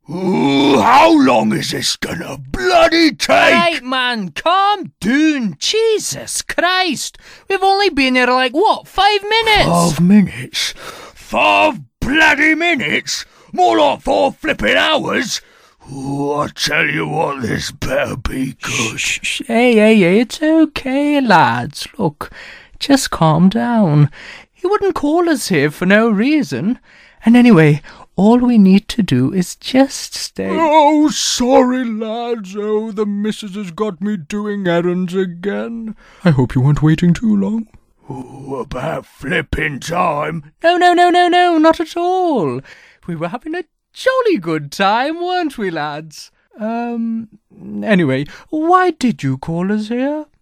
Ooh, how long is this gonna bloody take? Right, man, calm down. Jesus Christ. We've only been here 5 minutes? 5 minutes? 5 bloody minutes? More like 4 flipping hours? Ooh, I tell you what, this better be good. Shh. Hey, it's okay, lads. Look, just calm down. He wouldn't call us here for no reason. And anyway, all we need to do is just stay. Oh, sorry, lads. Oh, the missus has got me doing errands again. I hope you weren't waiting too long. Ooh, about flipping time. No, not at all. We were having a jolly good time, weren't we, lads? Anyway, why did you call us here?